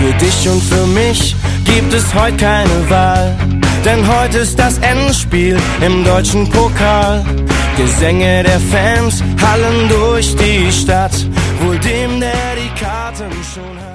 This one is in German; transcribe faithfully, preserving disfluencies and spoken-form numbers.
Für dich und für mich gibt es heute keine Wahl, denn heute ist das Endspiel im deutschen Pokal. Gesänge der Fans hallen durch die Stadt, wohl dem, der die Karten schon hat.